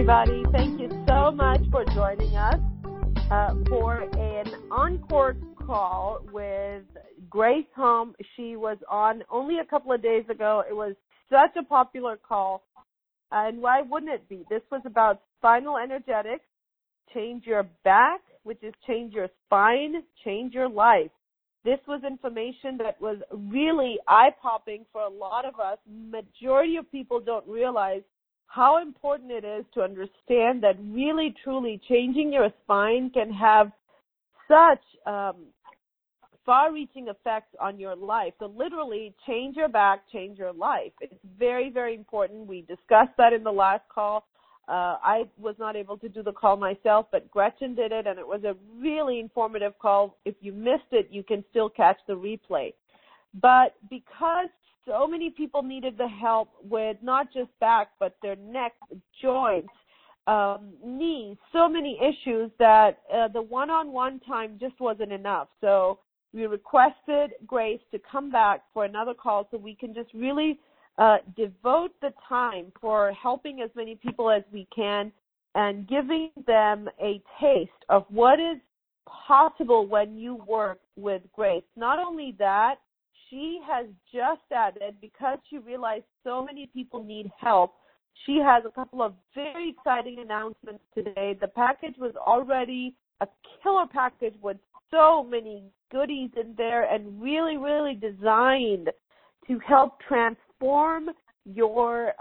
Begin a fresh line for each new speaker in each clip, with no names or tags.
everybody. Thank you so much for joining us for an encore call with Grace Home. She was on only a couple of days ago. It was such a popular call, and why wouldn't it be? This was about spinal energetics, change your back, which is change your spine, change your life. This was information that was really eye-popping for a lot of us. Majority of people don't realize how important it is to understand that really, truly changing your spine can have such far-reaching effects on your life. So literally, change your back, change your life. It's very, very important. We discussed that in the last call. I was not able to do the call myself, but Gretchen did it, and it was a really informative call. If you missed it, you can still catch the replay. But because so many people needed the help with not just back, but their neck, joints, knees, so many issues that the one-on-one time just wasn't enough. So we requested Grace to come back for another call so we can just really devote the time for helping as many people as we can and giving them a taste of what is possible when you work with Grace. Not only that, she has just added, because she realized so many people need help, she has a couple of very exciting announcements today. The package was already a killer package with so many goodies in there and really, really designed to help transform your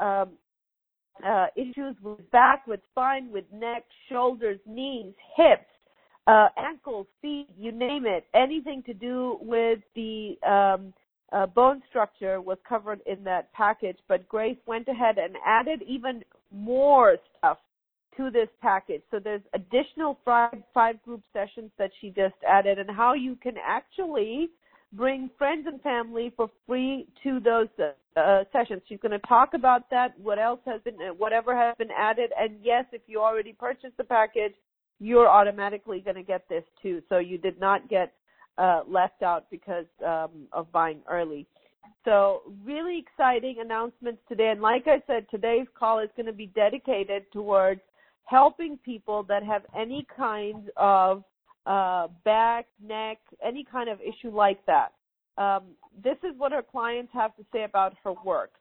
issues with back, with spine, with neck, shoulders, knees, hips, ankles, feet, you name it. Anything to do with the bone structure was covered in that package, but Grace went ahead and added even more stuff to this package. So there's additional five group sessions that she just added, and how you can actually bring friends and family for free to those sessions. She's going to talk about that, whatever has been added, and yes, if you already purchased the package, you're automatically going to get this too. So you did not get left out because of buying early. So really exciting announcements today. And like I said, today's call is going to be dedicated towards helping people that have any kind of back, neck, any kind of issue like that. This is what her clients have to say about her work.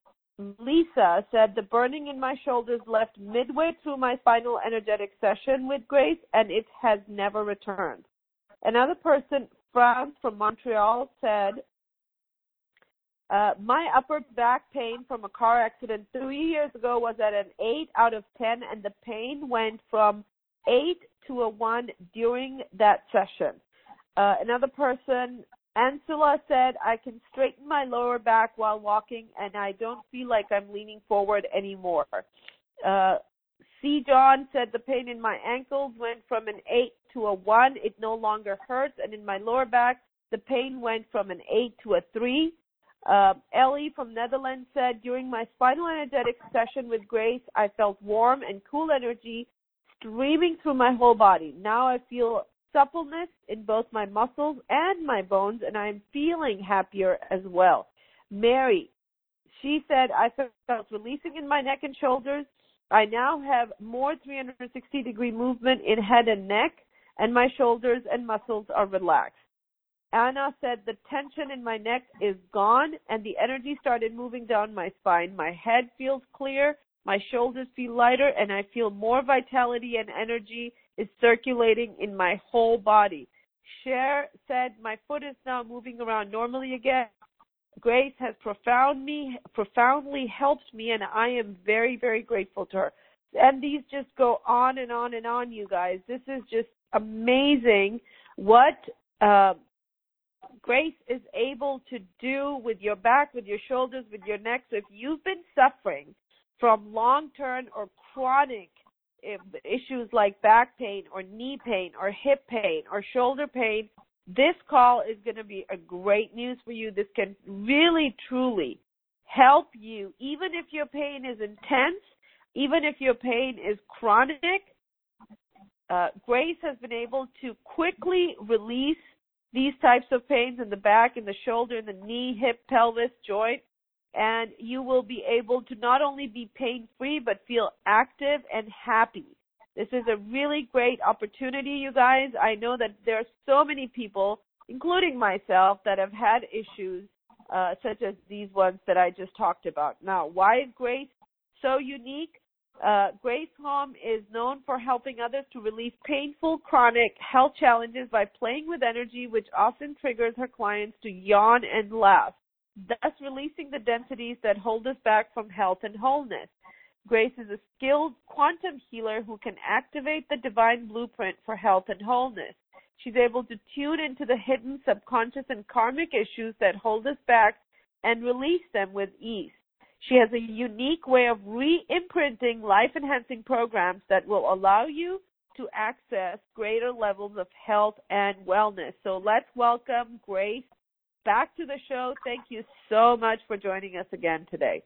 Lisa said, the burning in my shoulders left midway through my spinal energetic session with Grace, and it has never returned. Another person, Franz from Montreal, said, my upper back pain from a car accident 3 years ago was at an 8 out of 10, and the pain went from 8 to a 1 during that session. Another person, Ansula, said, I can straighten my lower back while walking, and I don't feel like I'm leaning forward anymore. C. John said, the pain in my ankles went from an 8 to a 1. It no longer hurts. And in my lower back, the pain went from an 8 to a 3. Ellie from Netherlands said, during my spinal energetic session with Grace, I felt warm and cool energy streaming through my whole body. Now I feel suppleness in both my muscles and my bones, and I'm feeling happier as well. Mary, she said, I felt releasing in my neck and shoulders. I now have more 360-degree movement in head and neck, and my shoulders and muscles are relaxed. Anna said, the tension in my neck is gone, and the energy started moving down my spine. My head feels clear, my shoulders feel lighter, and I feel more vitality and energy is circulating in my whole body. Cher said, my foot is now moving around normally again. Grace has profoundly helped me, and I am very, very grateful to her. And these just go on and on and on, you guys. This is just amazing what Grace is able to do with your back, with your shoulders, with your neck. So if you've been suffering from long-term or chronic issues like back pain or knee pain or hip pain or shoulder pain, this call is going to be a great news for you. This can really, truly help you, even if your pain is intense, even if your pain is chronic. Grace has been able to quickly release these types of pains in the back, in the shoulder, in the knee, hip, pelvis, joint, and you will be able to not only be pain-free but feel active and happy. This is a really great opportunity, you guys. I know that there are so many people, including myself, that have had issues such as these ones that I just talked about. Now, why is Grace so unique? Grace Hom is known for helping others to relieve painful, chronic health challenges by playing with energy, which often triggers her clients to yawn and laugh, thus releasing the densities that hold us back from health and wholeness. Grace is a skilled quantum healer who can activate the divine blueprint for health and wholeness. She's able to tune into the hidden subconscious and karmic issues that hold us back and release them with ease. She has a unique way of re-imprinting life-enhancing programs that will allow you to access greater levels of health and wellness. So let's welcome Grace back to the show. Thank you so much for joining us again today.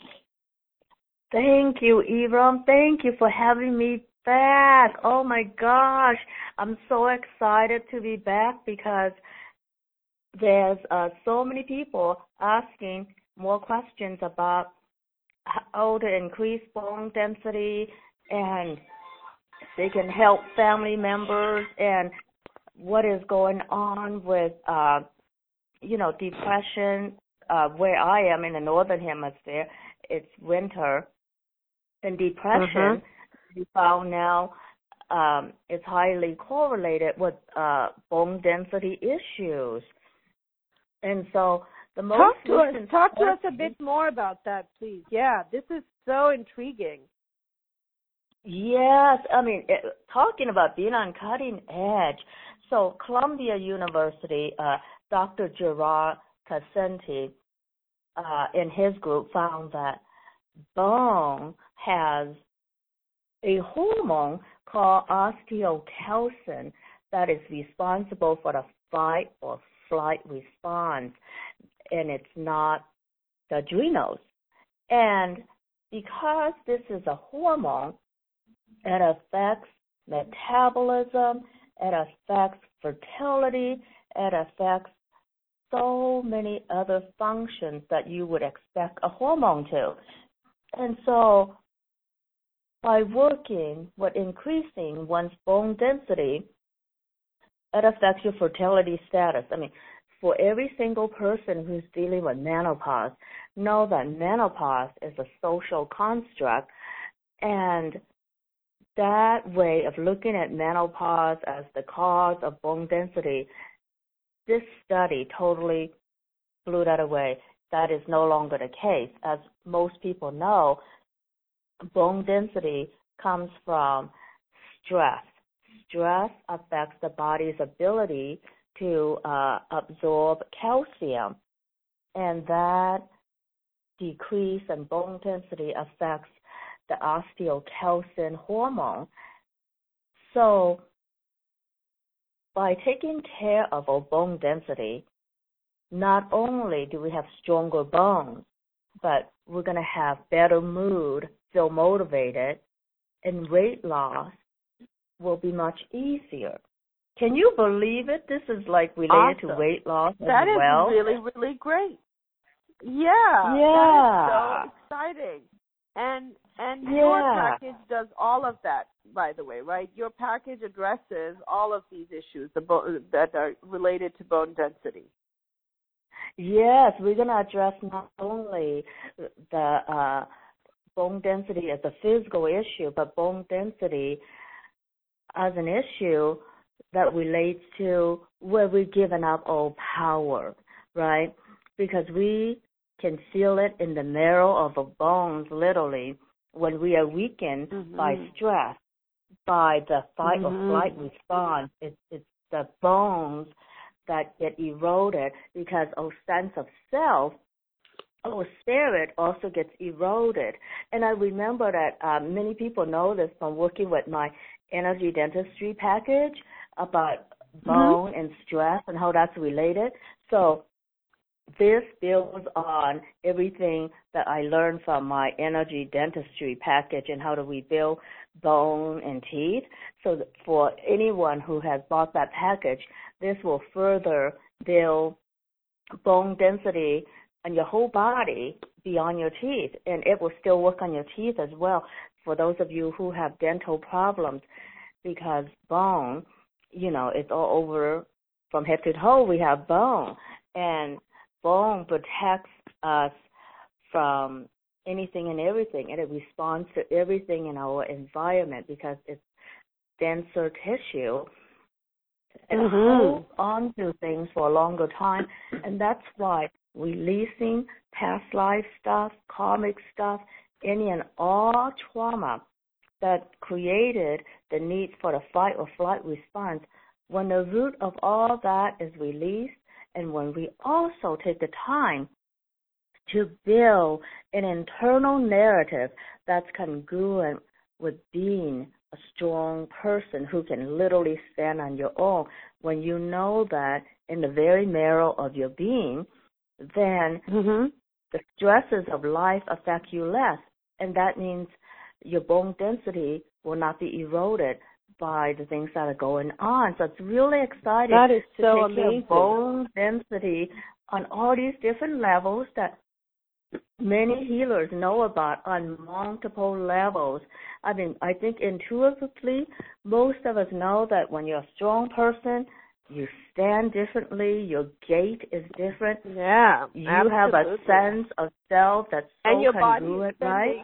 Thank you, Ibram. Thank you for having me back. Oh, my gosh. I'm so excited to be back because there's so many people asking more questions about how to increase bone density, and they can help family members, and what is going on with, depression. Where I am in the northern hemisphere, it's winter, and depression, we found now, is highly correlated with bone density issues. And so the most
Talk to us a bit more about that, please. Yeah, this is so intriguing.
Yes, I mean, talking about being on cutting edge. So Columbia University, Dr. Gerard Casenti, in his group found that bone has a hormone called osteocalcin that is responsible for the fight or flight response, and it's not the adrenals. And because this is a hormone, it affects metabolism, it affects fertility, it affects so many other functions that you would expect a hormone to. And so by working with increasing one's bone density, it affects your fertility status. I mean, for every single person who's dealing with menopause, know that menopause is a social construct, and that way of looking at menopause as the cause of bone density, this study totally blew that away. That is no longer the case. As most people know, bone density comes from stress. Stress affects the body's ability to absorb calcium, and that decrease in bone density affects the osteocalcin hormone. So by taking care of our bone density, not only do we have stronger bones, but we're going to have better mood, feel motivated, and weight loss will be much easier. Can you believe it? This is like related to weight loss as well.
That is really, really great. Yeah. That is so exciting. And your package does all of that, by the way, right? Your package addresses all of these issues that are related to bone density.
Yes, we're going to address not only the bone density as a physical issue, but bone density as an issue that relates to where we've given up all power, right? Because we can feel it in the marrow of our bones, literally, when we are weakened by stress, by the fight or flight response. It's the bones that get eroded because our sense of self, our spirit also gets eroded. And I remember that many people know this from working with my energy dentistry package about bone and stress and how that's related. So this builds on everything that I learned from my energy dentistry package and how to rebuild bone and teeth. So that for anyone who has bought that package, this will further build bone density and your whole body beyond your teeth, and it will still work on your teeth as well. For those of you who have dental problems, because bone, it's all over from head to toe. We have bone, and bone protects us from anything and everything, and it responds to everything in our environment because it's denser tissue. And holds on to things for a longer time, and that's why releasing past life stuff, karmic stuff, any and all trauma that created the need for the fight or flight response, when the root of all that is released, and when we also take the time to build an internal narrative that's congruent with being a strong person who can literally stand on your own, when you know that in the very marrow of your being, then the stresses of life affect you less. And that means your bone density will not be eroded by the things that are going on. So it's really exciting
that is
to
so
take care
amazing.
of bone density on all these different levels that many healers know about on multiple levels. I mean, I think intuitively, most of us know that when you're a strong person, you stand differently, your gait is different.
Yeah,
you
absolutely.
have a sense of self that's so
and your
congruent,
body
right?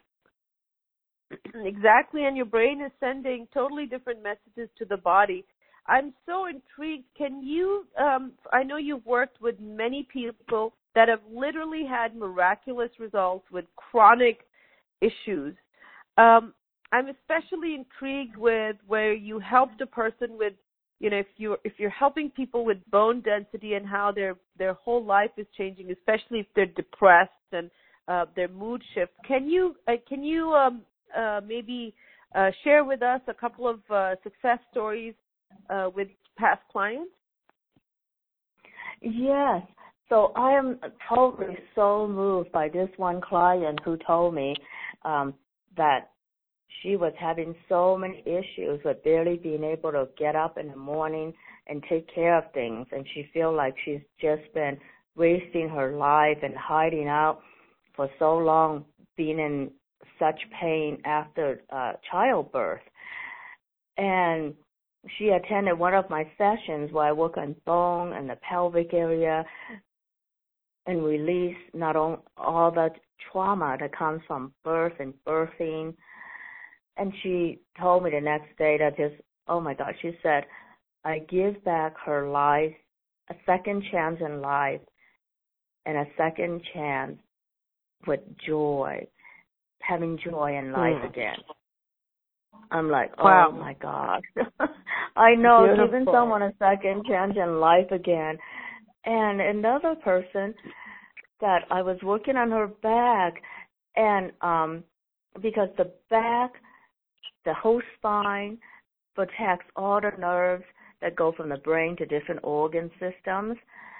Exactly, and your brain is sending totally different messages to the body. I'm so intrigued. Can you, I know you've worked with many people that have literally had miraculous results with chronic issues. I'm especially intrigued with where you helped a person with, if you're helping people with bone density and how their whole life is changing, especially if they're depressed and their mood shifts. Can you maybe share with us a couple of success stories with past clients?
Yes. So I am totally so moved by this one client who told me that she was having so many issues with barely being able to get up in the morning and take care of things, and she feels like she's just been wasting her life and hiding out for so long, being in such pain after childbirth. And she attended one of my sessions where I work on bone and the pelvic area and release not only all the trauma that comes from birth and birthing. And she told me the next day that oh my God, she said, I give back her life, a second chance in life, and a second chance with joy, having joy in life again. I'm like, oh
wow.
My gosh. I know,
Beautiful.
giving someone a second chance in life again. And another person that I was working on her back, and because the back, the whole spine protects all the nerves that go from the brain to different organ systems.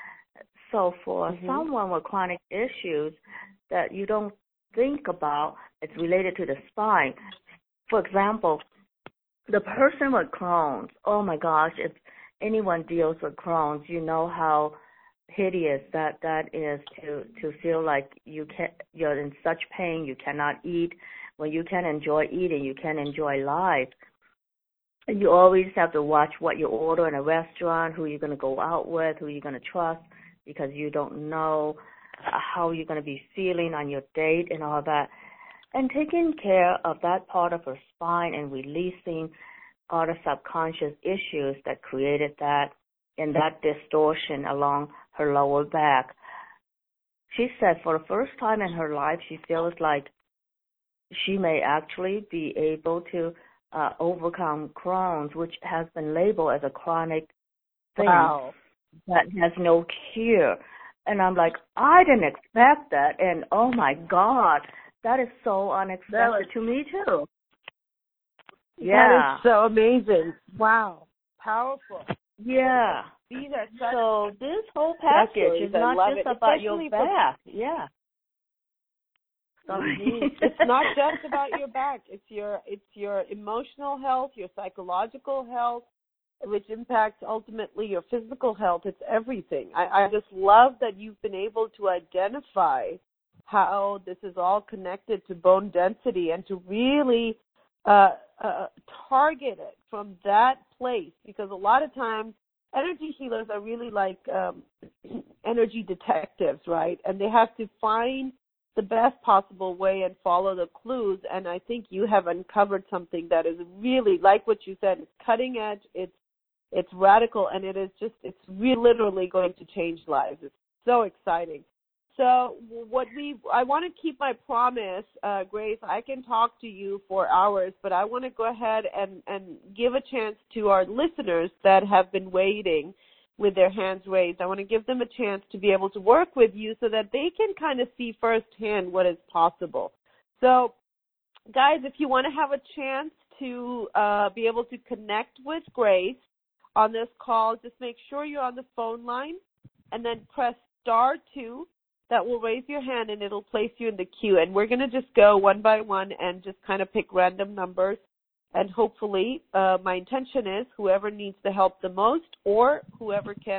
So for someone with chronic issues that you don't think about, it's related to the spine. For example, the person with Crohn's, oh my gosh, if anyone deals with Crohn's, you know how hideous that is to feel like you're in such pain, you cannot eat. When you can enjoy eating, you can enjoy life. And you always have to watch what you order in a restaurant, who you're going to go out with, who you're going to trust, because you don't know how you're going to be feeling on your date and all that. And taking care of that part of her spine and releasing all the subconscious issues that created that and that distortion along her lower back. She said for the first time in her life, she feels like she may actually be able to overcome Crohn's, which has been labeled as a chronic thing that has no cure. And I'm like, I didn't expect that. And oh my God, that is so unexpected to me too.
Yeah. That is so amazing. Wow. Powerful.
Yeah.
These are such
so this whole package is not just about your back. Yeah. Sorry.
It's not just about your back. It's your emotional health, your psychological health, which impacts ultimately your physical health. It's everything. I just love that you've been able to identify how this is all connected to bone density and to really target it from that place, because a lot of times energy healers are really like energy detectives, right? And they have to find the best possible way and follow the clues. And I think you have uncovered something that is really, like what you said, it's cutting edge, it's radical, and it's really literally going to change lives. It's so exciting. So I want to keep my promise, Grace. I can talk to you for hours, but I want to go ahead and give a chance to our listeners that have been waiting with their hands raised. I want to give them a chance to be able to work with you so that they can kind of see firsthand what is possible. So, guys, if you want to have a chance to be able to connect with Grace on this call, just make sure you're on the phone line and then press *2. That will raise your hand and it'll place you in the queue. And we're going to just go one by one and just kind of pick random numbers. And hopefully, my intention is whoever needs the help the most or whoever can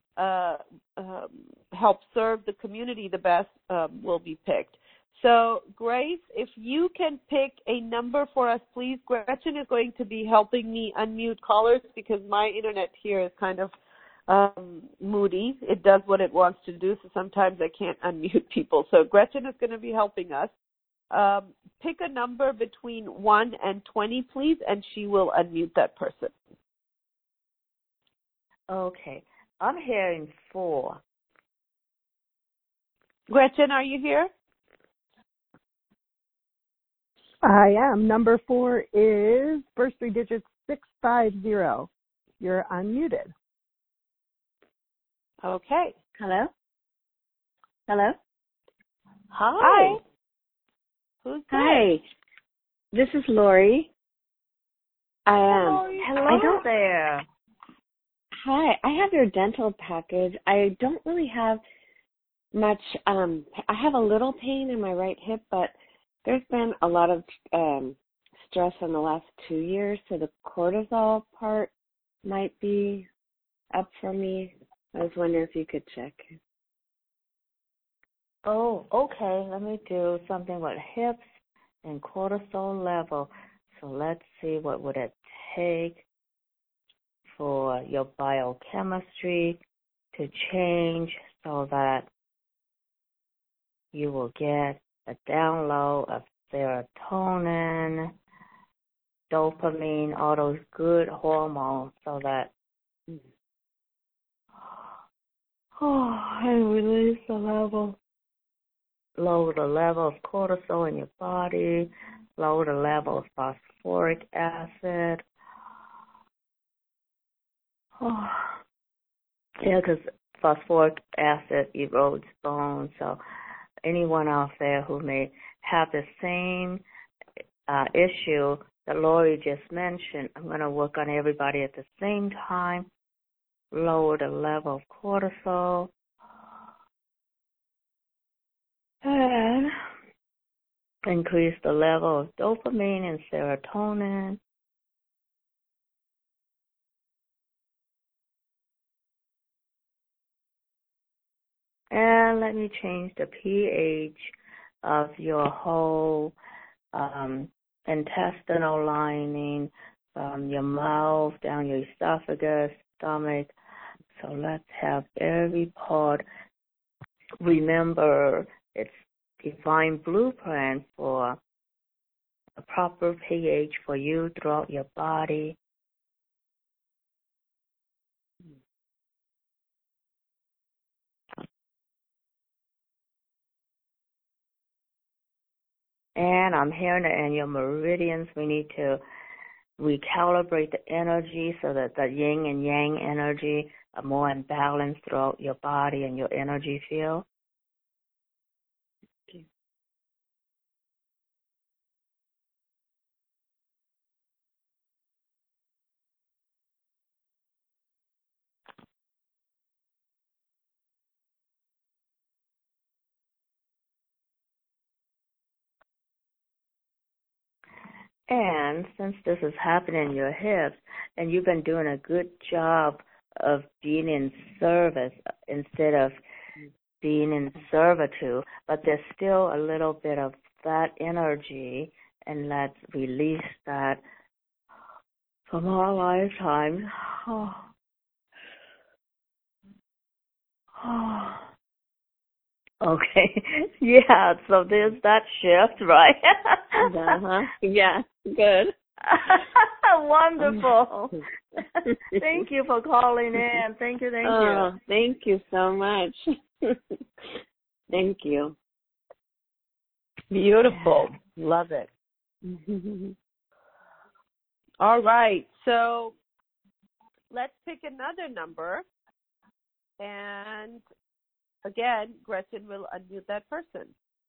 help serve the community the best will be picked. So, Grace, if you can pick a number for us, please. Gretchen is going to be helping me unmute callers because my internet here is kind of moody. It does what it wants to do, so sometimes I can't unmute people. So Gretchen is going to be helping us. Pick a number between 1 and 20, please, and she will unmute that person.
Okay. I'm hearing 4.
Gretchen, are you here?
I am. Number 4 is first 3 digits 650. You're unmuted.
Okay.
Hello? Hello?
Hi. Who's that?
Hi. This is Lori.
Hello
there.
Hi. I have your dental package. I don't really have much. I have a little pain in my right hip, but there's been a lot of stress in the last 2 years, so the cortisol part might be up for me. I was wondering if you could check.
Oh, okay. Let me do something with hips and cortisol level. So let's see, what would it take for your biochemistry to change so that you will get a download of serotonin, dopamine, all those good hormones, so that and release the level. Lower the level of cortisol in your body, lower the level of phosphoric acid. Yeah, because phosphoric acid erodes bones. So anyone out there who may have the same issue that Lori just mentioned, I'm going to work on everybody at the same time. Lower the level of cortisol. And increase the level of dopamine and serotonin. And let me change the pH of your whole intestinal lining, from your mouth down your esophagus, stomach. So let's have every part remember its divine blueprint for a proper pH for you throughout your body. And I'm hearing that in your meridians, we need to recalibrate the energy so that the yin and yang energy are more in balance throughout your body and your energy field. And since this is happening in your hips, and you've been doing a good job of being in service instead of being in servitude, but there's still a little bit of that energy, and let's release that from our lifetimes. Oh. Oh. Okay. Yeah, so there's that shift, right?
Uh-huh. Yeah, good.
Wonderful. Thank you for calling in. Thank you.
Thank you so much. Thank you.
Beautiful. Love it. All right. So let's pick another number. And again, Gretchen will unmute that person.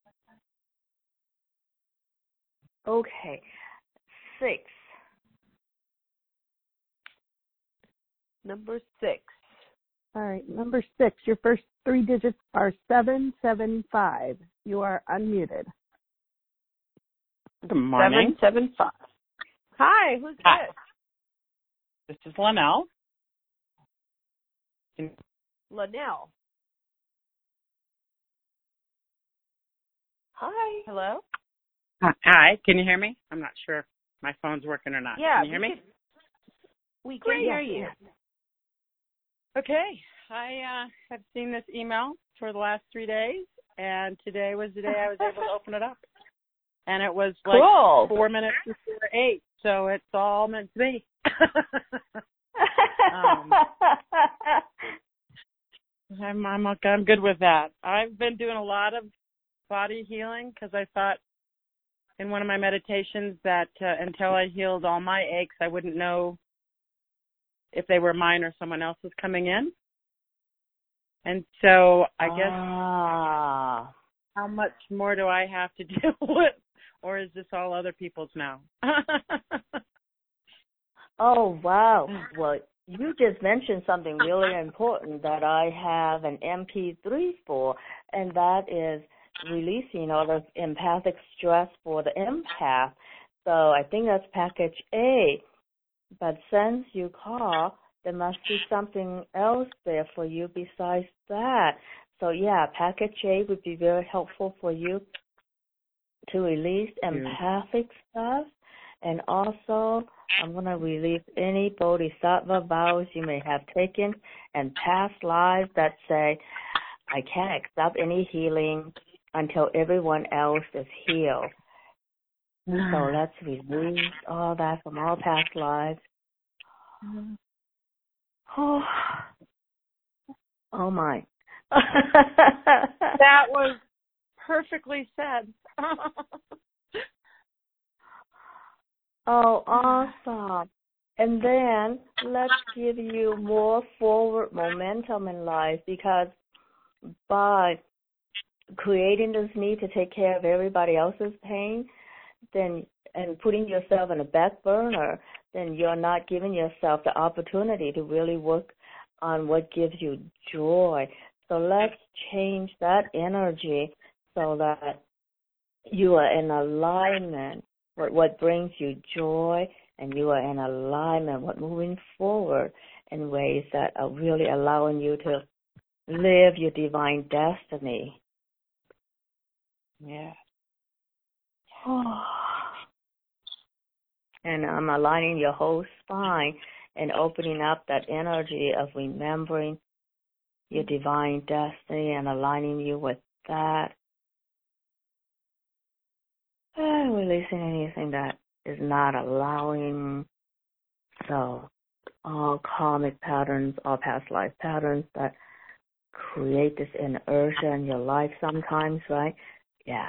Okay. 6.
Number 6.
All right, number 6. Your first 3 digits are 775. You are unmuted.
Good morning.
775. Hi, who's
Hi.
this?
This is Linnell.
Linnell.
Hi.
Hello?
Hi, can you hear me? I'm not sure if my phone's working or not.
Yeah.
Can you hear me?
We can hear you.
Okay. I have seen this email for the last 3 days, and today was the day I was able to open it up. And it was like
Cool.
4 minutes before 8, so it's all meant to be. I'm good with that. I've been doing a lot of body healing because I thought in one of my meditations that until I healed all my aches, I wouldn't know if they were mine or someone else's coming in. And so I guess how much more do I have to deal with, or is this all other people's now?
Oh, wow. Well, you just mentioned something really important that I have an MP3 for, and that is releasing all the empathic stress for the empath. So I think that's package A. But since you call, there must be something else there for you besides that. So yeah, package A would be very helpful for you to release empathic stuff. And also, I'm going to release any bodhisattva vows you may have taken and past lives that say, I can't accept any healing until everyone else is healed. So let's release all that from all past lives. Oh my.
That was perfectly said.
Oh, awesome. And then let's give you more forward momentum in life, because by creating this need to take care of everybody else's pain, then and putting yourself in a back burner, then you're not giving yourself the opportunity to really work on what gives you joy. So let's change that energy so that you are in alignment with what brings you joy, and you are in alignment with moving forward in ways that are really allowing you to live your divine destiny.
Yeah.
And I'm aligning your whole spine and opening up that energy of remembering your divine destiny and aligning you with that. And releasing anything that is not allowing. So all karmic patterns, all past life patterns that create this inertia in your life sometimes, right? Yeah.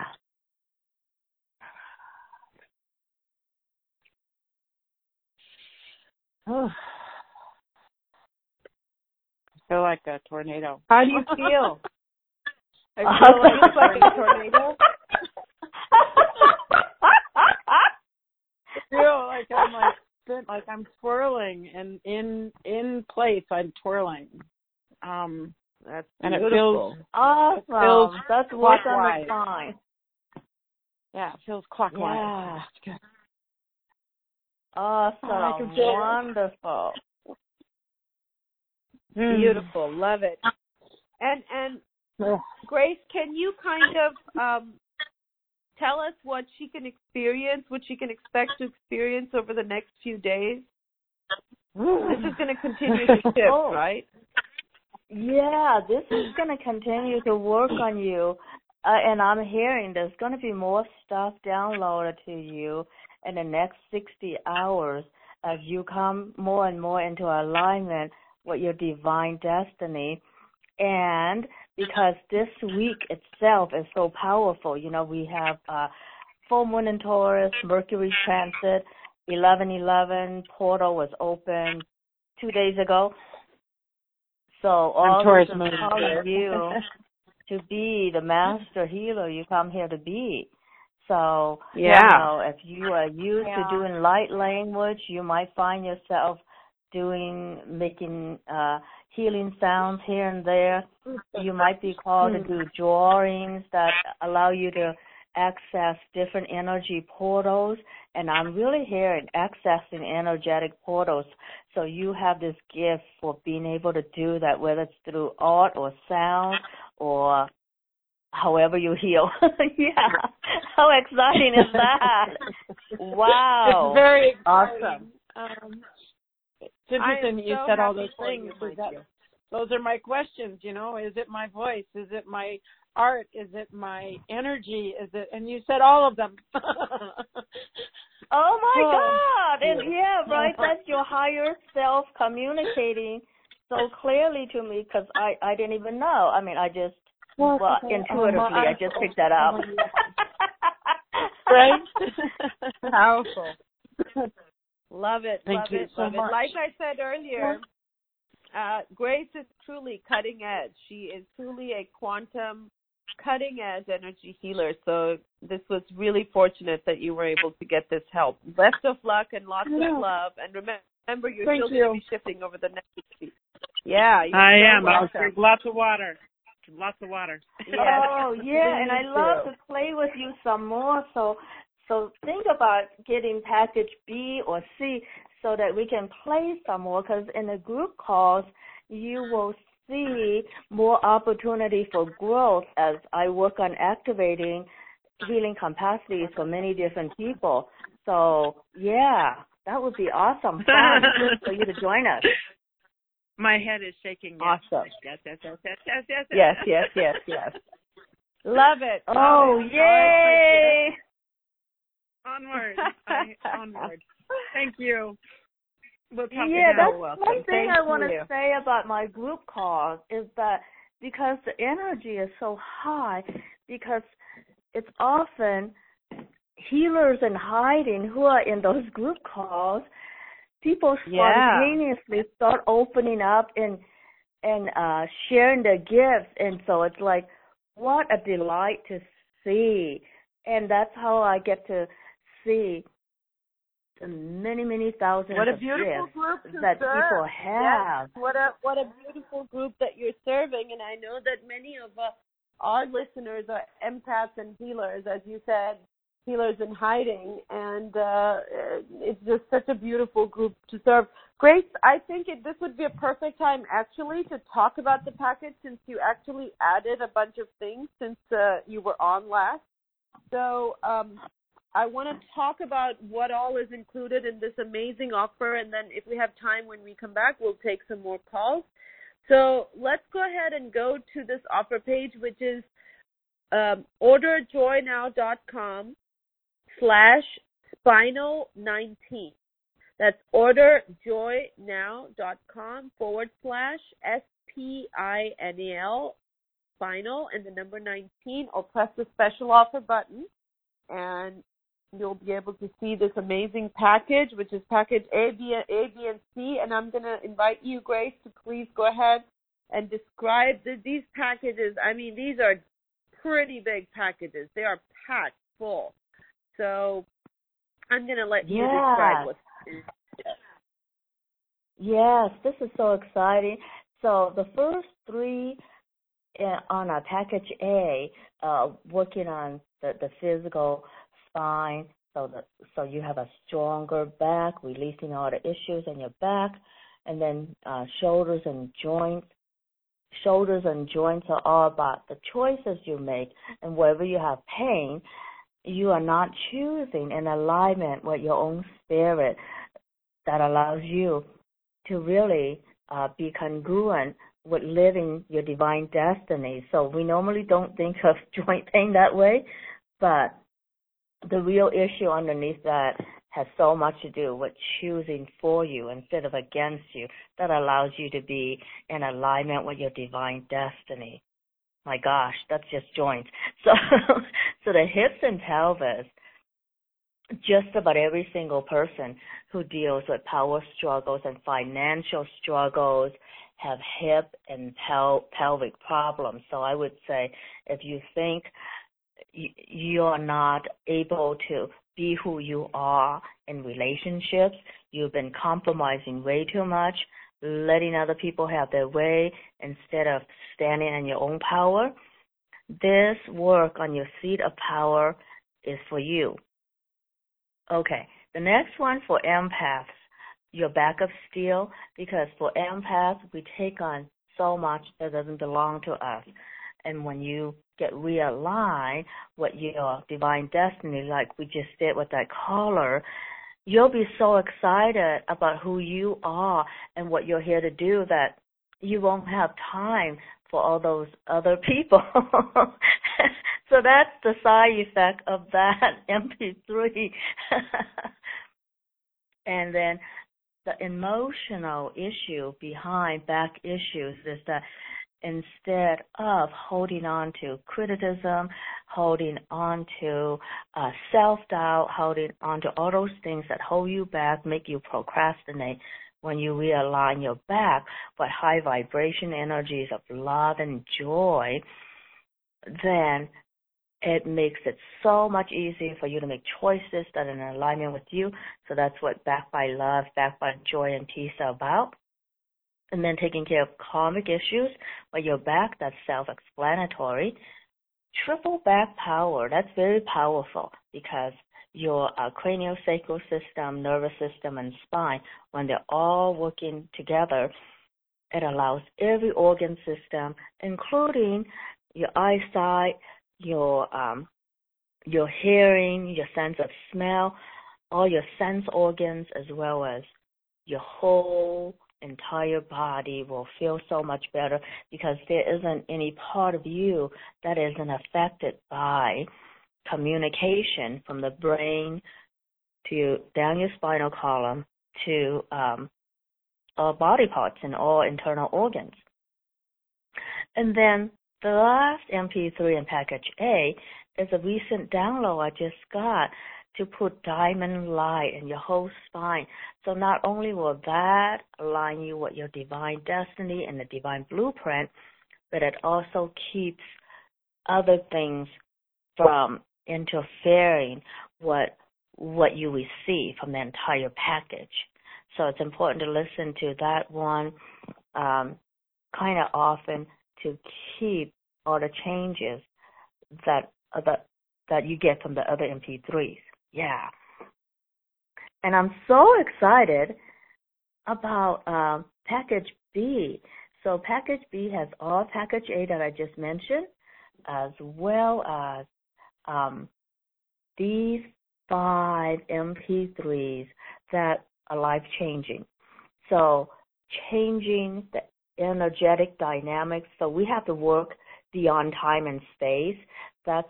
Oh. I feel like a tornado.
How do you feel? I feel like a tornado.
I feel like I'm twirling, and in place I'm twirling.
That's
and
beautiful.
It feels
awesome. That's what's on the spine.
Yeah, it feels clockwise.
Yeah.
That's good.
Awesome. Wonderful.
Beautiful. Love it. And Grace, can you kind of tell us what she can experience, what she can expect to experience over the next few days? This is going to continue to shift, right?
Yeah, this is going to continue to work on you. And I'm hearing there's going to be more stuff downloaded to you in the next 60 hours as you come more and more into alignment with your divine destiny. And because this week itself is so powerful, you know, we have full moon in Taurus, Mercury transit, 11/11 portal was open 2 days ago. So all this is calling you to be the master healer you come here to be. So, you know, if you are used to doing light language, you might find yourself making healing sounds here and there. You might be called to do drawings that allow you to access different energy portals. And I'm really hearing accessing energetic portals. So you have this gift for being able to do that, whether it's through art or sound or however you heal. Yeah. How exciting is that? Wow.
It's very
awesome.
It's interesting you said all those things. Those are my questions, you know. Is it my voice? Is it my art? Is it my energy? Is it? And you said all of them.
Oh, my God. And yeah, right, that's your higher self communicating so clearly to me because I didn't even know. I mean, I just, intuitively, I just picked that up.
Right? Powerful. Love it.
Thank you so much.
Like I said earlier, Grace is truly cutting edge. She is truly a quantum cutting edge energy healer. So this was really fortunate that you were able to get this help. Best of luck and lots of love. And remember, you're still going to be shifting over the next week. Yeah.
I am. I'll drink lots of water. Lots of water.
Yes.
Oh, yeah, and I love to play with you some more. So think about getting package B or C so that we can play some more because in the group calls, you will see more opportunity for growth as I work on activating healing capacities for many different people. So, yeah, that would be awesome fun for you to join us.
My head is shaking.
Awesome.
Yes.
Yes. Love it.
Oh, yay!
Onward. Onward. Thank you. We'll talk
that's
welcome.
one thing
Thank
I want to
you.
say about my group calls is that because the energy is so high, because it's often healers in hiding who are in those group calls, people spontaneously start opening up and sharing their gifts. And so it's like, what a delight to see. And that's how I get to see the many, many thousands
what a
of
beautiful
gifts
group
that
serve.
people have.
Yes. What a beautiful group that you're serving. And I know that many of our listeners are empaths and healers, as you said, healers in hiding. And it's just such a beautiful group to serve. Grace, I think this would be a perfect time actually to talk about the package since you actually added a bunch of things since you were on last. So I want to talk about what all is included in this amazing offer, and then if we have time when we come back, we'll take some more calls. So let's go ahead and go to this offer page, which is orderjoynow.com/spinal19. That's orderjoynow.com/SPINAL spinal and the number 19, or press the special offer button, and you'll be able to see this amazing package, which is package A, B, and C. And I'm going to invite you, Grace, to please go ahead and describe these packages. I mean, these are pretty big packages. They are packed full. So I'm going to let you describe what's in.
Yes, this is so exciting. So the first three on our package A, working on the physical spine, So you have a stronger back, releasing all the issues in your back, and then shoulders and joints. Shoulders and joints are all about the choices you make, and wherever you have pain, you are not choosing in alignment with your own spirit that allows you to really be congruent with living your divine destiny. So we normally don't think of joint pain that way, but the real issue underneath that has so much to do with choosing for you instead of against you that allows you to be in alignment with your divine destiny. My gosh, that's just joints. So the hips and pelvis, just about every single person who deals with power struggles and financial struggles have hip and pelvic problems. So I would say if you think you're not able to be who you are in relationships, you've been compromising way too much, letting other people have their way instead of standing in your own power, this work on your seat of power is for you. Okay, the next one for empaths, your back of steel, because for empaths, we take on so much that doesn't belong to us. And when you get realigned with your divine destiny, like we just did with that caller, you'll be so excited about who you are and what you're here to do that you won't have time for all those other people. So that's the side effect of that MP3. And then the emotional issue behind back issues is that instead of holding on to criticism, holding on to self-doubt, holding on to all those things that hold you back, make you procrastinate, when you realign your back with high vibration energies of love and joy, then it makes it so much easier for you to make choices that are in alignment with you. So that's what Back by Love, Back by Joy and Peace are about. And then taking care of karmic issues with your back, that's self-explanatory. Triple back power, that's very powerful because your craniosacral system, nervous system, and spine, when they're all working together, it allows every organ system, including your eyesight, your hearing, your sense of smell, all your sense organs, as well as your whole entire body will feel so much better because there isn't any part of you that isn't affected by communication from the brain to down your spinal column to all body parts and all internal organs. And then the last MP3 in package A is a recent download I just got to put diamond light in your whole spine. So not only will that align you with your divine destiny and the divine blueprint, but it also keeps other things from interfering with what you receive from the entire package. So it's important to listen to that one kind of often to keep all the changes that you get from the other MP3s. Yeah. And I'm so excited about package B. So package B has all package A that I just mentioned, as well as these 5 MP3s that are life-changing. So changing the energetic dynamics. So we have to work beyond time and space. That's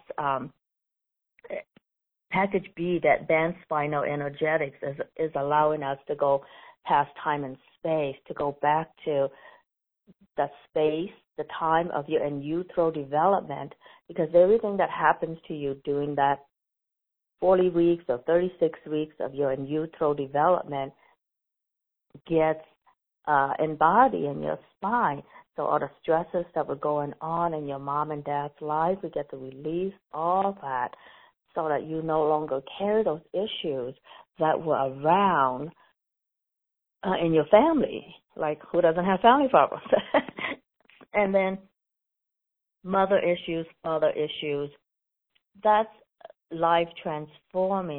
package B, that advanced spinal energetics, is allowing us to go past time and space, to go back to the space, the time of your in utero development, because everything that happens to you during that 40 weeks or 36 weeks of your in utero development gets embodied in your spine. So all the stresses that were going on in your mom and dad's life, we get to release all that so that you no longer carry those issues that were around in your family. Like, who doesn't have family problems? And then mother issues, father issues, that's life transforming.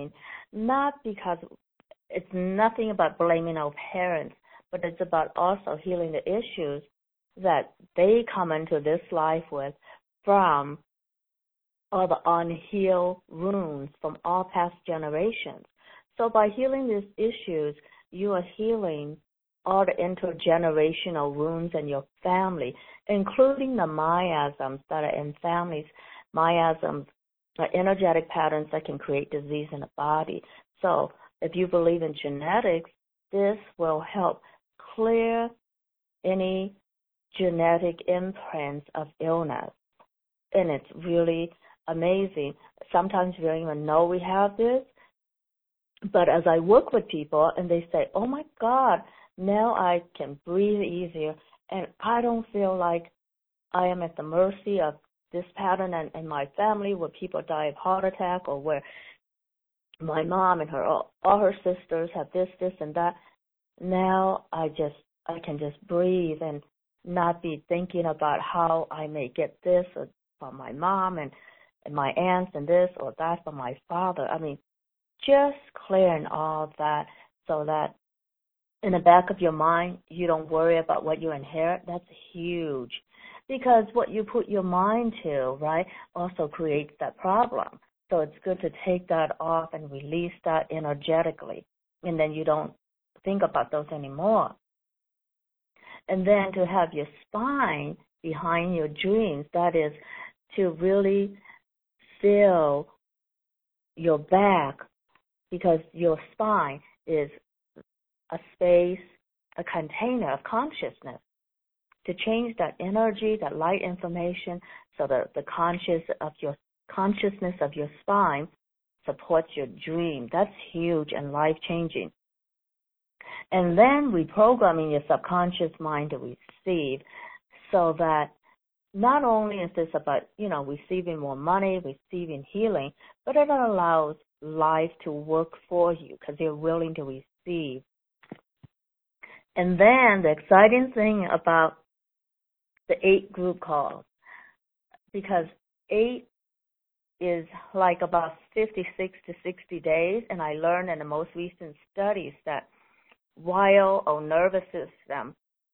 not because it's nothing about blaming our parents, but it's about also healing the issues that they come into this life with from all the unhealed wounds from all past generations. So by healing these issues, you are healing all the intergenerational wounds in your family, including the miasms that are in families. Miasms are energetic patterns that can create disease in the body. So if you believe in genetics, this will help clear any genetic imprints of illness. And it's really amazing. Sometimes we don't even know we have this. But as I work with people and they say, oh my God, now I can breathe easier and I don't feel like I am at the mercy of this pattern in my family where people die of heart attack, or where my mom and all her sisters have this, and that. Now I can just breathe and not be thinking about how I may get this or from my mom and my aunts and this or that from my father. I mean, just clearing all that so that in the back of your mind, you don't worry about what you inherit. That's huge. Because what you put your mind to, right, also creates that problem. So it's good to take that off and release that energetically. And then you don't think about those anymore. And then to have your spine behind your dreams, that is to really feel your back, because your spine is a space, a container of consciousness. To change that energy, that light information, so that the consciousness of your spine supports your dream. That's huge and life-changing. And then reprogramming your subconscious mind to receive, so that not only is this about, receiving more money, receiving healing, but it allows life to work for you because you're willing to receive. And then the exciting thing about the 8 group calls, because 8 is like about 56 to 60 days, and I learned in the most recent studies that while our nervous system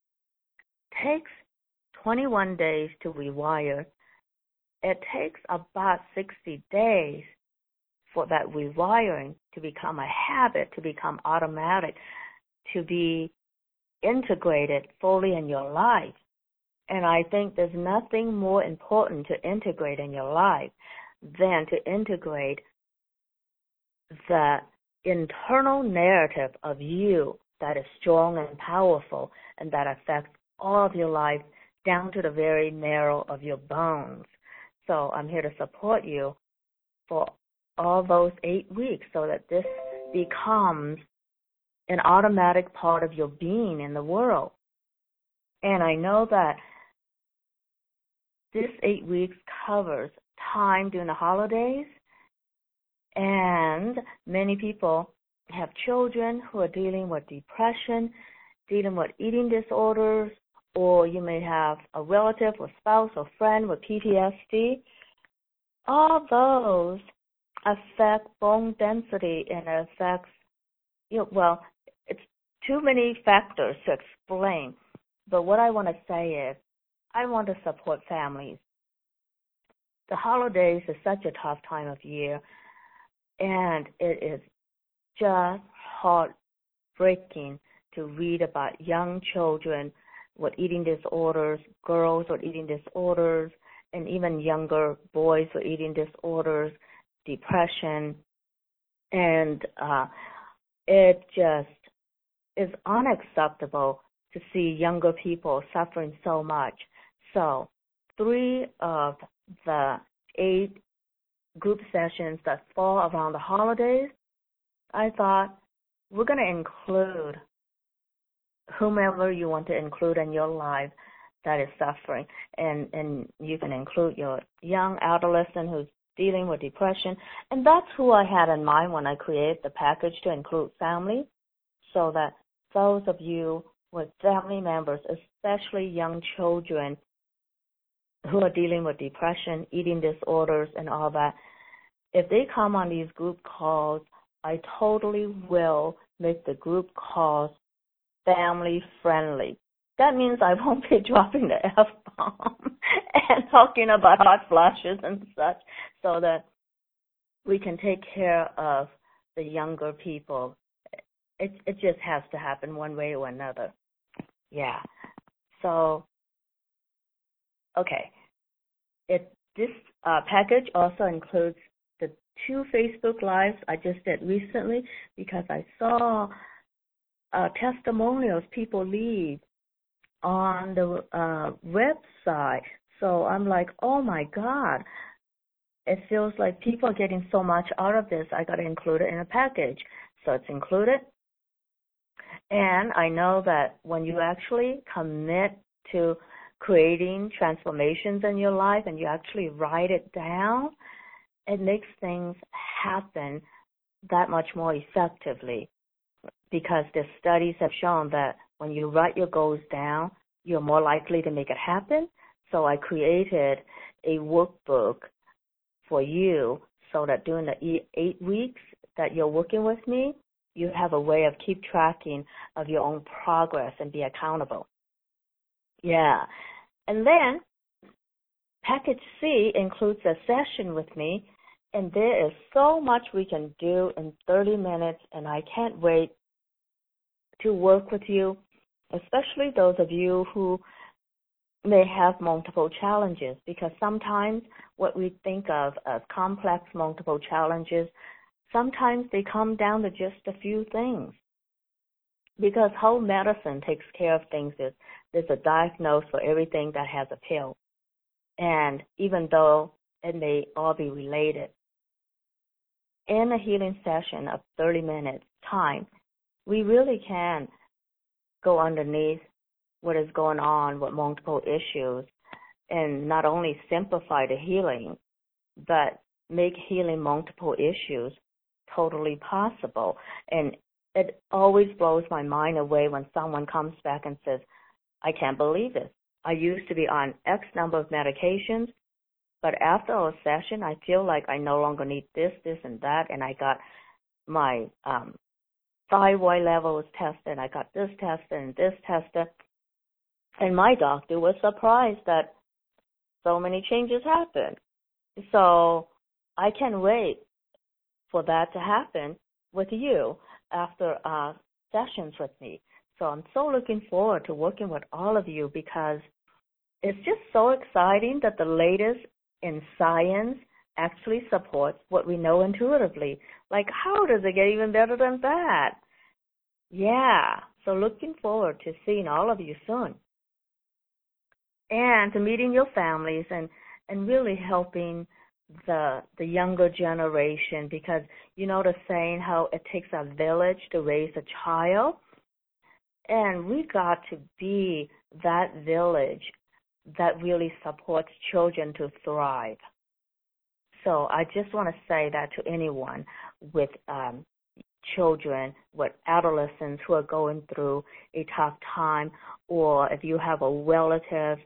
takes 21 days to rewire, it takes about 60 days for that rewiring to become a habit, to become automatic, to be integrated fully in your life. And I think there's nothing more important to integrate in your life than to integrate the internal narrative of you that is strong and powerful and that affects all of your life down to the very marrow of your bones. So I'm here to support you for all those 8 weeks so that this becomes an automatic part of your being in the world. And I know that this 8 weeks covers time during the holidays, and many people have children who are dealing with depression, dealing with eating disorders, or you may have a relative or spouse or friend with PTSD. All those affect bone density, and it affects, it's too many factors to explain. But what I want to say is, I want to support families. The holidays is such a tough time of year, and it is just heartbreaking to read about young children with eating disorders, girls with eating disorders, and even younger boys with eating disorders, depression, and it just is unacceptable to see younger people suffering so much. So 3 of the 8 group sessions that fall around the holidays, I thought we're going to include whomever you want to include in your life that is suffering. And you can include your young adolescent who's dealing with depression. And that's who I had in mind when I created the package to include family, so that those of you with family members, especially young children who are dealing with depression, eating disorders, and all that, if they come on these group calls, I totally will make the group calls family friendly. That means I won't be dropping the F-bomb and talking about hot flashes and such, so that we can take care of the younger people. It just has to happen one way or another. Yeah. So, okay. This package also includes the 2 Facebook Lives I just did recently, because I saw testimonials people leave on the website. So I'm like, oh my God, it feels like people are getting so much out of this. I got to include it in a package. So it's included. And I know that when you actually commit to creating transformations in your life and you actually write it down, it makes things happen that much more effectively, because the studies have shown that when you write your goals down, you're more likely to make it happen. So I created a workbook for you so that during the 8 weeks that you're working with me, you have a way of keep tracking of your own progress and be accountable. Yeah. And then package C includes a session with me, and there is so much we can do in 30 minutes, and I can't wait to work with you, especially those of you who may have multiple challenges, because sometimes what we think of as complex multiple challenges, sometimes they come down to just a few things. Because whole medicine takes care of things. There's a diagnosis for everything that has a pill. And even though it may all be related, in a healing session of 30 minutes time, we really can go underneath what is going on with multiple issues and not only simplify the healing, but make healing multiple issues totally possible. And it always blows my mind away when someone comes back and says, I can't believe this. I used to be on X number of medications, but after our session, I feel like I no longer need this, and that, and I got my thyroid levels tested, I got this tested and this tested, and my doctor was surprised that so many changes happened. So I can't wait for that to happen with you after sessions with me. So I'm so looking forward to working with all of you, because it's just so exciting that the latest in science actually supports what we know intuitively. Like, how does it get even better than that? Yeah, so looking forward to seeing all of you soon. And to meeting your families and really helping the younger generation, because you know the saying how it takes a village to raise a child, and we got to be that village that really supports children to thrive. So I just want to say that to anyone with children, with adolescents who are going through a tough time, or if you have a relative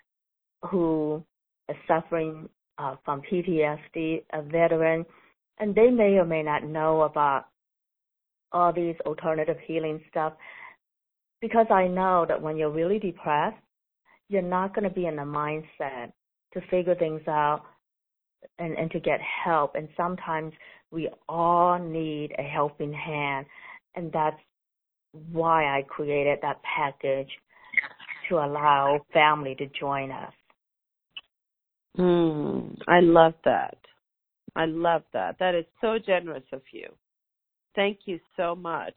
who is suffering from PTSD, a veteran, and they may or may not know about all these alternative healing stuff, because I know that when you're really depressed, you're not going to be in the mindset to figure things out and to get help. And sometimes we all need a helping hand, and that's why I created that package to allow family to join us.
I love that. I love that. That is so generous of you. Thank you so much.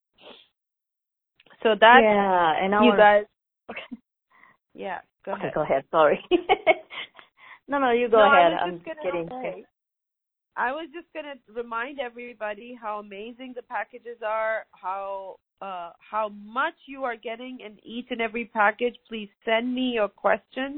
So that's,
yeah, and
you guys. Okay. Yeah, go ahead.
Okay, go ahead. Sorry. No, you go ahead. I'm getting paid.
I was just going to remind everybody how amazing the packages are, how much you are getting in each and every package. Please send me your questions.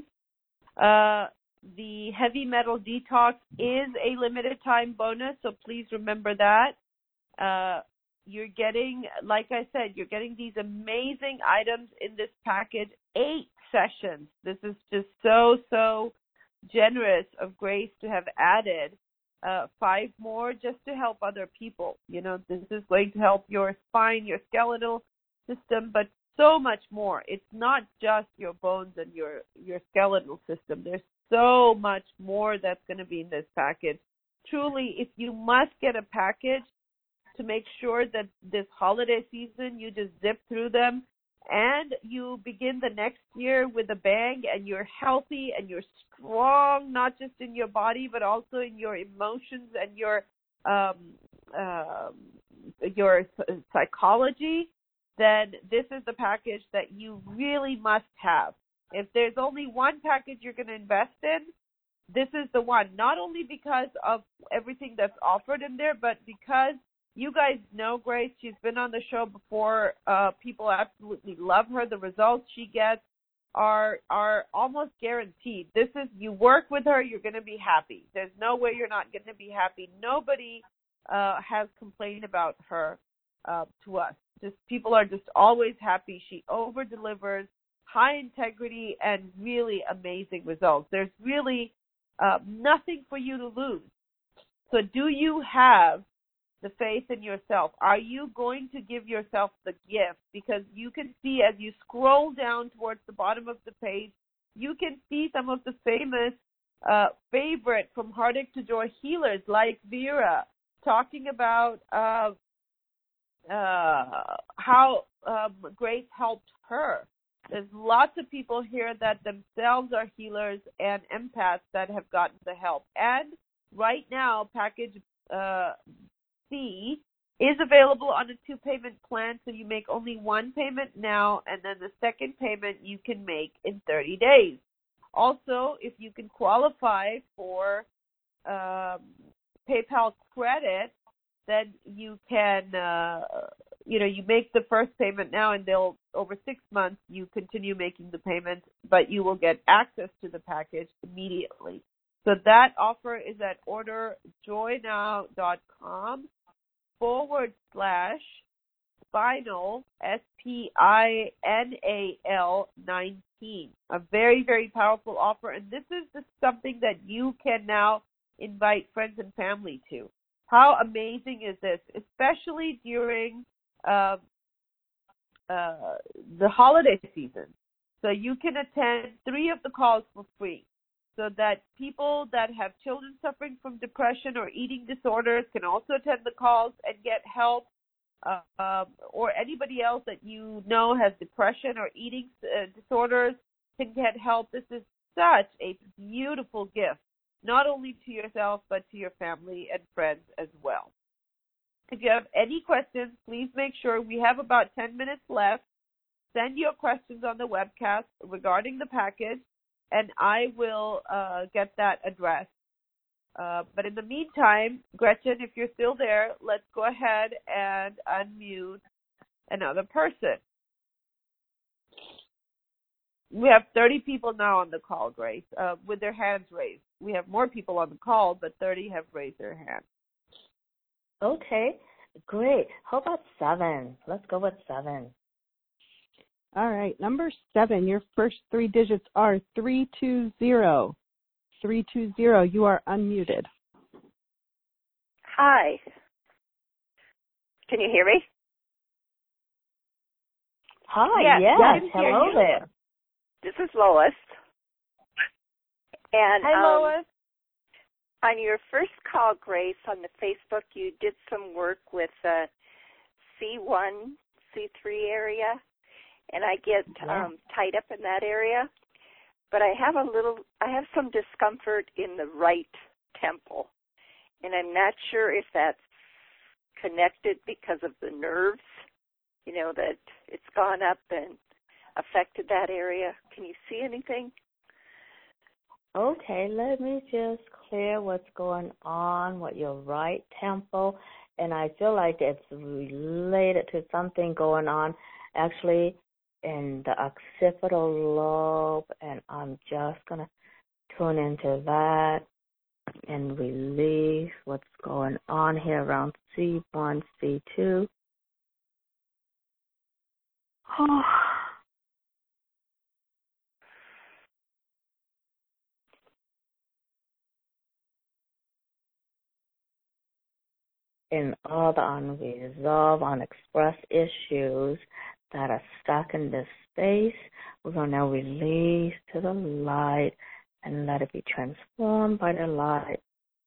The heavy metal detox is a limited time bonus, so please remember that. You're getting, like I said, you're getting these amazing items in this package, 8 sessions. This is just so generous of Grace to have added 5 more just to help other people. You know, this is going to help your spine, your skeletal system, but so much more. It's not just your bones and your skeletal system. There's so much more that's going to be in this package. Truly, if you must get a package to make sure that this holiday season you just zip through them and you begin the next year with a bang and you're healthy and you're strong, not just in your body, but also in your emotions and your psychology, then this is the package that you really must have. If there's only one package you're going to invest in, this is the one. Not only because of everything that's offered in there, but because you guys know Grace. She's been on the show before. People absolutely love her. The results she gets are almost guaranteed. This is, you work with her, you're going to be happy. There's no way you're not going to be happy. Nobody has complained about her to us. Just people are just always happy. She over-delivers, high integrity, and really amazing results. There's really nothing for you to lose. So do you have the faith in yourself? Are you going to give yourself the gift? Because you can see as you scroll down towards the bottom of the page, you can see some of the famous favorite from Heartache to Joy healers like Vera talking about how Grace helped her. There's lots of people here that themselves are healers and empaths that have gotten the help. And right now, package C is available on a 2-payment plan, so you make only one payment now, and then the second payment you can make in 30 days. Also, if you can qualify for PayPal credit, then you can, you make the first payment now, and they'll, over 6 months, you continue making the payment, but you will get access to the package immediately. So that offer is at orderjoynow.com/spinal, SPINAL 19. A very, very powerful offer. And this is something that you can now invite friends and family to. How amazing is this? Especially during the holiday season. So you can attend 3 of the calls for free, so that people that have children suffering from depression or eating disorders can also attend the calls and get help, or anybody else that you know has depression or eating disorders can get help. This is such a beautiful gift, not only to yourself, but to your family and friends as well. If you have any questions, please make sure we have about 10 minutes left. Send your questions on the webcast regarding the package, and I will get that addressed. But in the meantime, Gretchen, if you're still there, let's go ahead and unmute another person. We have 30 people now on the call, Grace, with their hands raised. We have more people on the call, but 30 have raised their hands.
Okay, great. How about 7? Let's go with 7.
All right, number 7, your first 3 digits are 320. 320, you are unmuted.
Hi. Can you hear me?
Hi, yes. Hello there.
This is Lois. And
hi, Lois.
On your first call, Grace, on the Facebook, you did some work with C1, C3 area, and I get tied up in that area. But I have some discomfort in the right temple, and I'm not sure if that's connected because of the nerves, that it's gone up and affected that area. Can you see anything?
Okay, let me just clear what's going on with your right temple, and I feel like it's related to something going on actually in the occipital lobe, and I'm just going to tune into that and release what's going on here around C1, C2. in all the unresolved, unexpressed issues that are stuck in this space. We're going to release to the light and let it be transformed by the light.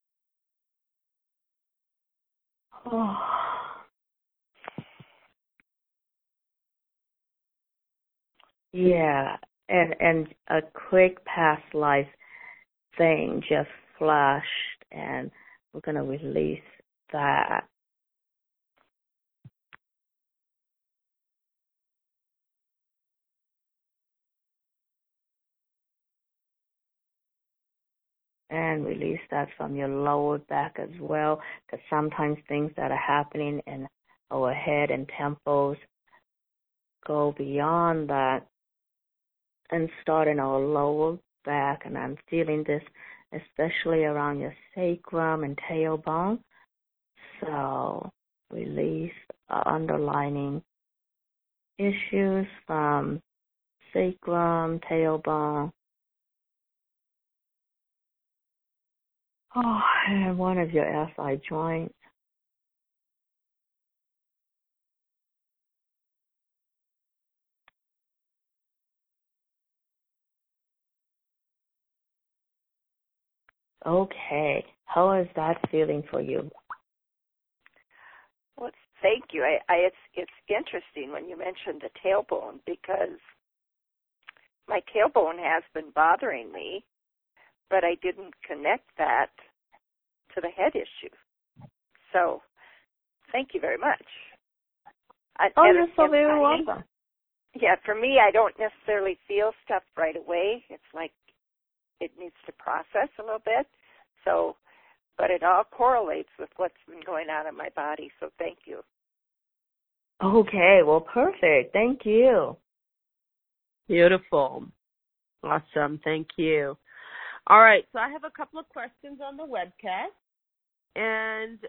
Oh. Yeah, and a quick past life thing just flashed, and we're going to release that. And release that from your lower back as well, because sometimes things that are happening in our head and temples go beyond that and start in our lower back. And I'm feeling this especially around your sacrum and tailbone. So release underlining issues from sacrum, tailbone. Oh, and one of your SI joints. Okay, how is that feeling for you?
Well, thank you. It's interesting when you mentioned the tailbone, because my tailbone has been bothering me, but I didn't connect that to the head issue. So, thank you very much.
You're so very welcome.
Yeah, for me, I don't necessarily feel stuff right away. It's like it needs to process a little bit. So, but it all correlates with what's been going on in my body. So, thank you.
Okay, well, perfect. Thank you.
Beautiful. Awesome. Thank you. All right. So I have a couple of questions on the webcast. And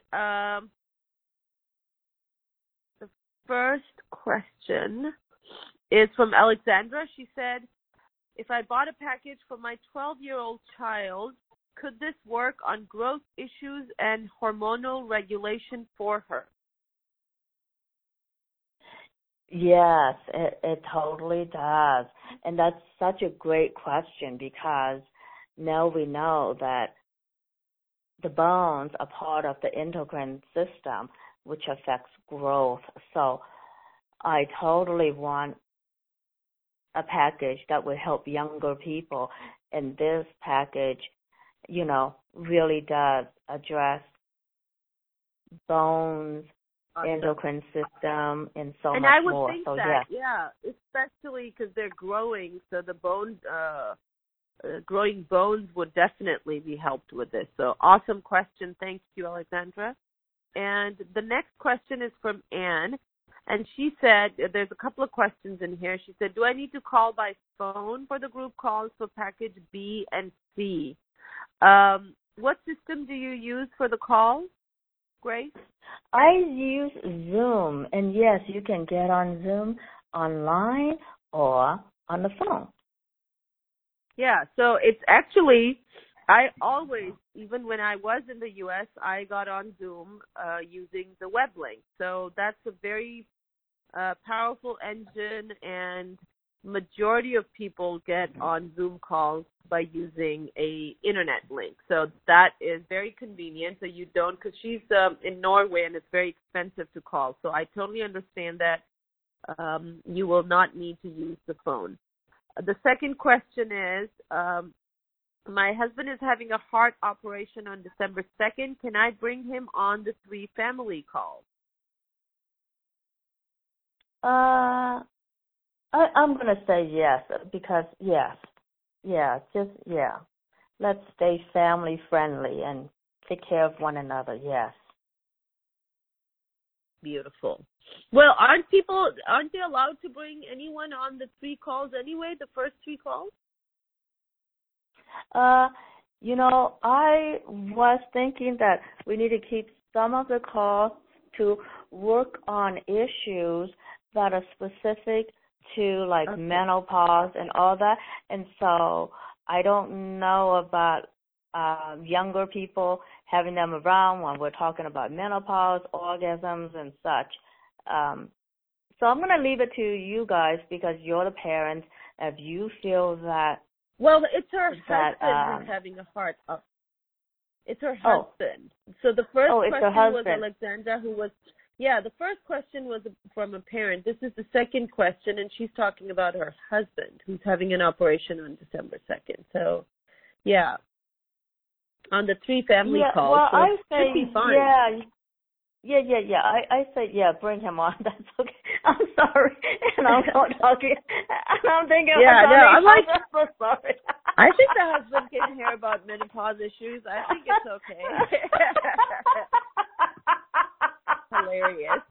the first question is from Alexandra. She said, if I bought a package for my 12-year-old child, could this work on growth issues and hormonal regulation for her?
Yes, it totally does. And that's such a great question, because now we know that the bones are part of the endocrine system, which affects growth. So I totally want a package that would help younger people. And this package, really does address bones, awesome, endocrine system, and so
and
much
I would
more.
think
so
that, yeah, especially because they're growing, so the bones, growing bones would definitely be helped with this. So awesome question. Thank you, Alexandra. And the next question is from Anne. And she said, there's a couple of questions in here. She said, do I need to call by phone for the group calls for package B and C? What system do you use for the call, Grace?
I use Zoom. And yes, you can get on Zoom online or on the phone.
Yeah, so it's actually, I always, even when I was in the U.S., I got on Zoom using the web link. So that's a very powerful engine, and majority of people get on Zoom calls by using a internet link. So that is very convenient. So you don't, because she's in Norway and it's very expensive to call. So I totally understand that you will not need to use the phone. The second question is, my husband is having a heart operation on December 2nd. Can I bring him on the 3 family calls?
I'm going to say yes, because yes. Let's stay family friendly and take care of one another, yes.
Beautiful. Well, aren't they allowed to bring anyone on the 3 calls anyway, the first 3 calls?
I was thinking that we need to keep some of the calls to work on issues that are specific to menopause and all that. And so I don't know about younger people, having them around when we're talking about menopause, orgasms, and such. So I'm going to leave it to you guys because you're the parents. If you feel that...
Well, it's her husband who's having a heart up. It's her husband. So the first question was Alexandra, who was... Yeah, the first question was from a parent. This is the second question, and she's talking about her husband who's having an operation on December 2nd. So, yeah. On the 3 family calls.
Well,
so
I say,
should be fine.
Yeah. I say, bring him on. That's okay. I'm sorry. And I'm not talking. And I'm thinking, I'm like, I'm so sorry.
I think the husband can hear about menopause issues. I think it's okay. Hilarious.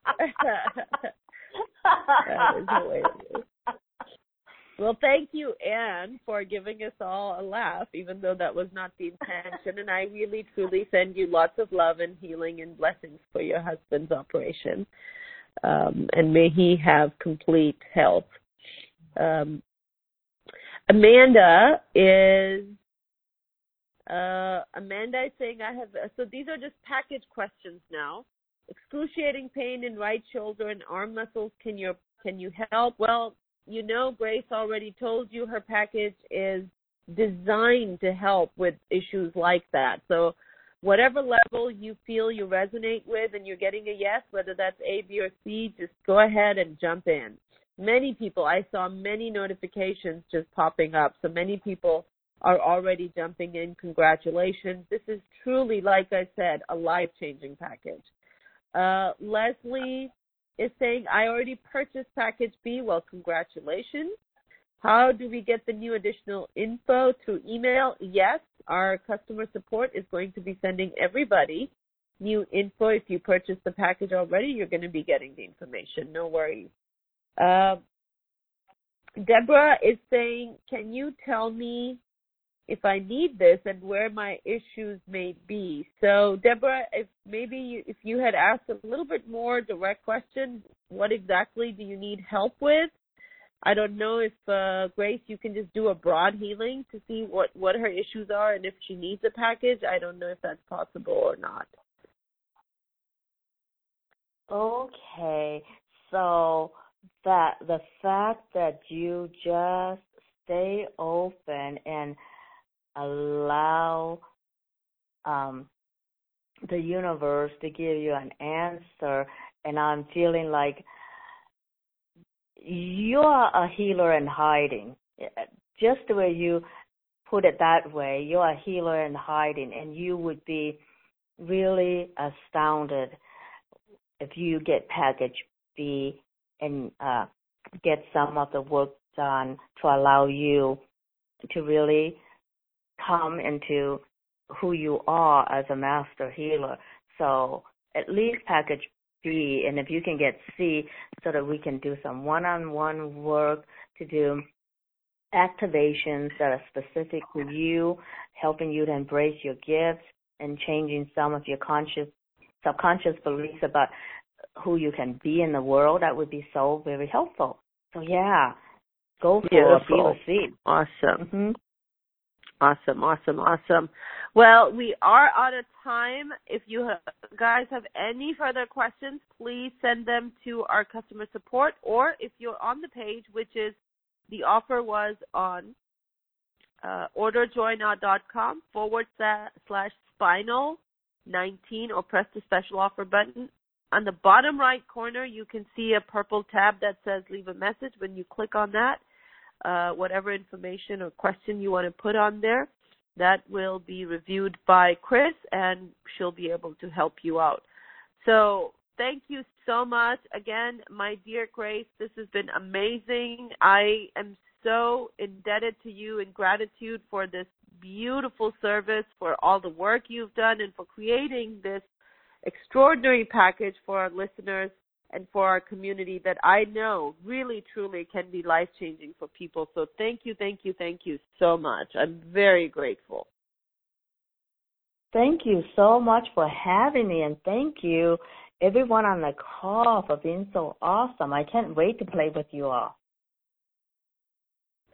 That is hilarious. Well, thank you, Anne, for giving us all a laugh, even though that was not the intention. And I really, truly send you lots of love and healing and blessings for your husband's operation. And may he have complete health. Amanda is saying, so these are just package questions now. Excruciating pain in right shoulder and arm muscles. Can you help? Well, you know, Grace already told you her package is designed to help with issues like that. So whatever level you feel you resonate with and you're getting a yes, whether that's A, B, or C, just go ahead and jump in. Many people, I saw many notifications just popping up. So many people are already jumping in. Congratulations. This is truly, like I said, a life-changing package. Leslie is saying, I already purchased package B. Well, congratulations. How do we get the new additional info? Through email? Yes, our customer support is going to be sending everybody new info. If you purchased the package already, you're going to be getting the information. No worries. Deborah is saying, can you tell me if I need this and where my issues may be? So, Deborah, if you had asked a little bit more direct question, what exactly do you need help with? I don't know if, Grace, you can just do a broad healing to see what her issues are and if she needs a package. I don't know if that's possible or not.
Okay, so the fact that you just stay open and allow the universe to give you an answer, and I'm feeling like you're a healer in hiding. Just the way you put it that way, you're a healer in hiding, and you would be really astounded if you get package B and get some of the work done to allow you to really come into who you are as a master healer. So at least package B, and if you can get C, so that we can do some one-on-one work to do activations that are specific to you, helping you to embrace your gifts and changing some of your subconscious beliefs about who you can be in the world. That would be so very helpful. So yeah, go for a B or C.
Awesome.
Mm-hmm.
Awesome. Well, we are out of time. If you guys have any further questions, please send them to our customer support, or if you're on the page, which is the offer was on orderjoy.com/spinal19, or press the special offer button. On the bottom right corner, you can see a purple tab that says leave a message. When you click on that, whatever information or question you want to put on there, that will be reviewed by Chris, and she'll be able to help you out. So thank you so much. Again, my dear Grace, this has been amazing. I am so indebted to you in gratitude for this beautiful service, for all the work you've done, and for creating this extraordinary package for our listeners and for our community that I know really, truly can be life-changing for people. So thank you so much. I'm very grateful.
Thank you so much for having me, and thank you, everyone on the call, for being so awesome. I can't wait to play with you all.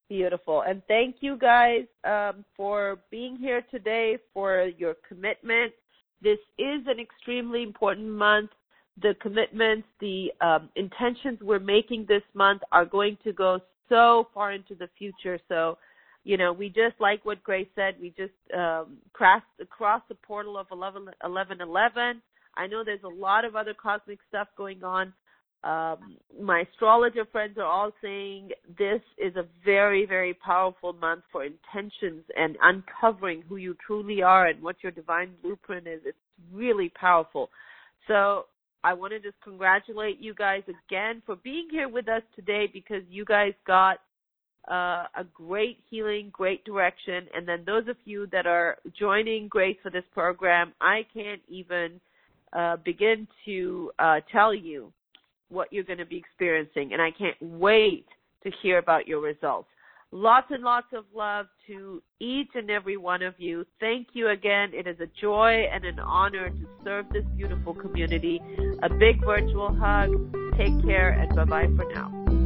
Beautiful. And thank you guys for being here today, for your commitment. This is an extremely important month. The commitments, the intentions we're making this month are going to go so far into the future. So, you know, we just, like what Grace said, we just crossed the portal of 11/11. I know there's a lot of other cosmic stuff going on. My astrologer friends are all saying this is a very, very powerful month for intentions and uncovering who you truly are and what your divine blueprint is. It's really powerful. So I want to just congratulate you guys again for being here with us today, because you guys got a great healing, great direction. And then those of you that are joining Grace for this program, I can't even begin to tell you what you're going to be experiencing, and I can't wait to hear about your results. Lots and lots of love to each and every one of you. Thank you again. It is a joy and an honor to serve this beautiful community. A big virtual hug. Take care, and bye-bye for now.